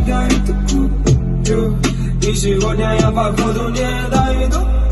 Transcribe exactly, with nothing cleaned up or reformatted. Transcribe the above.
зажигает курю. И сегодня я походу не дойду.